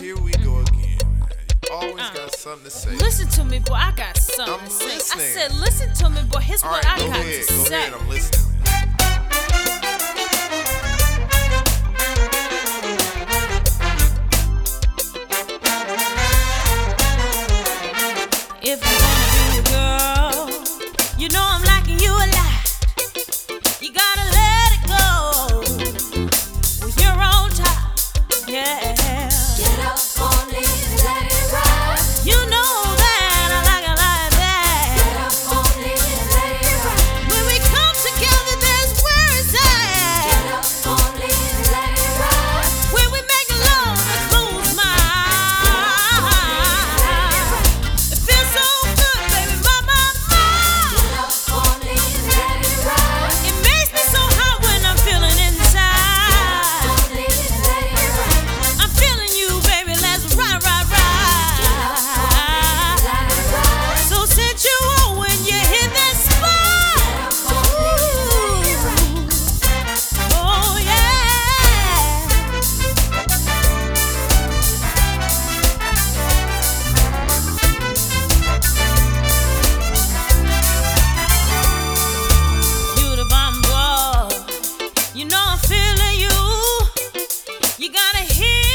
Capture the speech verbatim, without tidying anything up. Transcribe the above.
here we go again, man. You always uh, got something to say. Listen to me, boy. I got something I'm to say. listening. I said, listen to me, boy. Here's All what right, I go got ahead, to go say. ahead. I'm listening, man. If you're gonna be a girl, you know I'm liking you a lot. You gotta let it go when you're on top. Yeah. Get up on it and let it ride. You know that I like it like that. Get up on it and let it ride. When we come together, that's where it's at. Get up on it and let it ride. When we make love, it cools my eyes. It feels so good, baby, my, my, my. Get up on it and let it ride. It makes me so hot when I'm feeling inside. Get up on it and let it ride. I'm feeling you, baby, let's ride, ride, ride. Let it ride. So sensual when you hit that spot. Get up on it and let it ride. Oh, yeah. You the bomb boy. You know I'm feeling you. You gotta hear